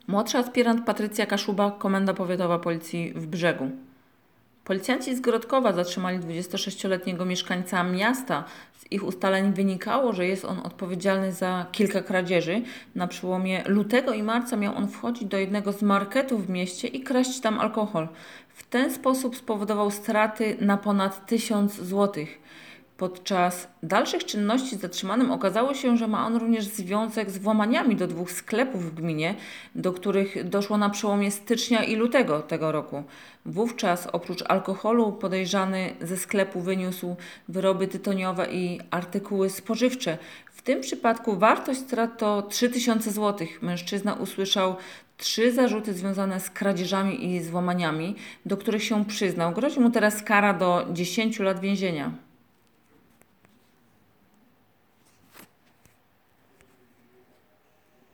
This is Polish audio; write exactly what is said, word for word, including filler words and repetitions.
Młodsza aspirant Patrycja Kaszuba, Komenda Powiatowa Policji w Brzegu. Policjanci z Grodkowa zatrzymali dwudziestosześcioletniego mieszkańca miasta. Z ich ustaleń wynikało, że jest on odpowiedzialny za kilka kradzieży. Na przełomie lutego i marca miał on wchodzić do jednego z marketów w mieście i kraść tam alkohol. W ten sposób spowodował straty na ponad tysiąc złotych. Podczas dalszych czynności z zatrzymanym okazało się, że ma on również związek z włamaniami do dwóch sklepów w gminie, do których doszło na przełomie stycznia i lutego tego roku. Wówczas oprócz alkoholu podejrzany ze sklepu wyniósł wyroby tytoniowe i artykuły spożywcze. W tym przypadku wartość strat to trzy tysiące złotych. Mężczyzna usłyszał trzy zarzuty związane z kradzieżami i z włamaniami, do których się przyznał. Grozi mu teraz kara do dziesięciu lat więzienia.